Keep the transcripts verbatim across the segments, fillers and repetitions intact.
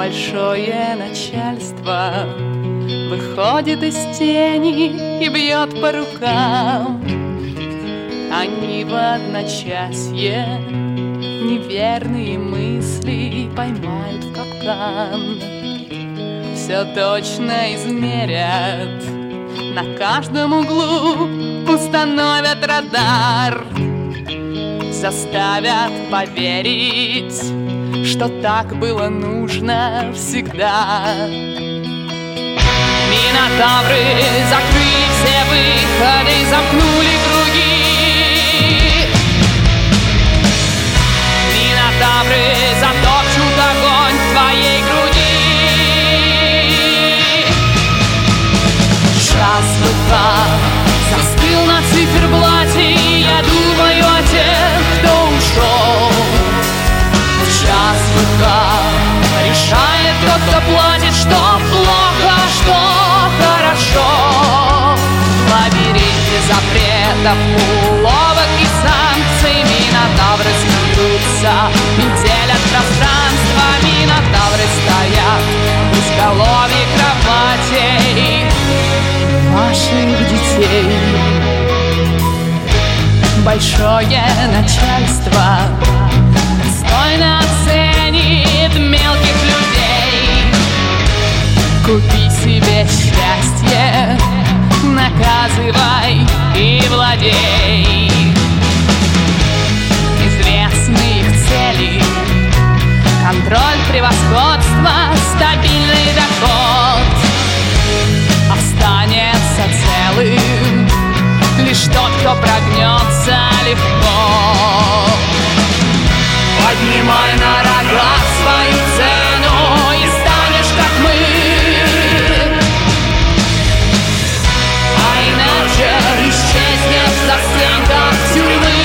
Большое начальство выходит из тени и бьет по рукам. Они в одночасье неверные мысли поймают в капкан. Все точно измерят, на каждом углу установят радар, заставят поверить, что так было нужно всегда. Минотавры закрыли все выходы и замкнули круги. Минотавры затопчут огонь в твоей груди. Час ВК застыл на циферблате, я думаю о тех, кто ушел. Час ВК решает тот, кто платит, что плохо, что хорошо. В лабиринте запретов, уловок и санкций минотавры смеются и делят пространство. Минотавры стоят в изголовье кроватей ваших детей. Большое начальство достойно оценит мелких людей. Купи себе счастье, наказывай и владей. Известны их цели: контроль, превосходство, стабильный доход. Останется целым лишь тот, кто прогнется легко. Поднимай на рога свою цену и станешь как мы. А иначе исчезнешь за стенках тюрьмы.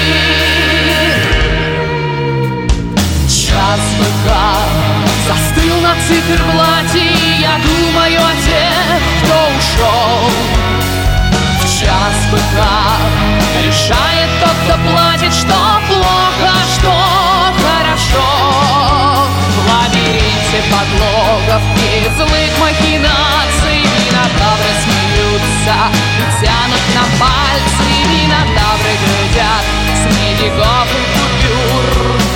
Час ВК застыл на циферблате, я думаю о тех, кто ушел. В час ВК решает тот, кто платит, что плохо, что хорошо. В лабиринте подлогов и злых махинаций минотавры смеются и тянут на пальцы. Минотавры глядят с медиков и купюр.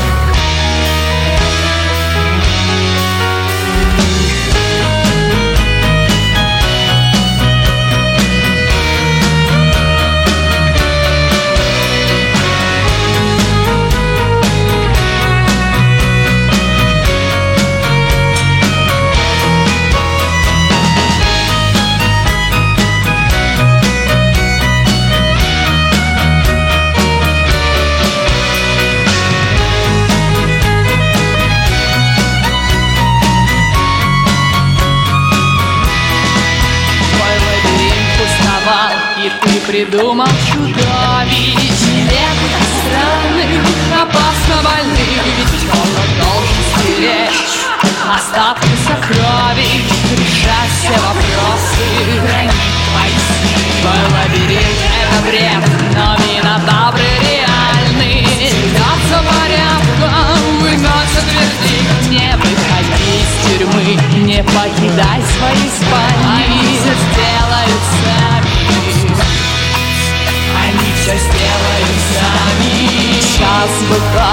И ты придумал чудовищ нелепых, странных, опасно больных. Ведь кто-то должен стеречь остатки сокровищ, решать все вопросы, хранить твои сны. Твой лабиринт — это бред, но минотавры реальны. Держаться порядком, выгнаться тверди. Не выходи из тюрьмы, не покидай свои спальни. Они все сделают сами. Они все сделают сами. Час ВК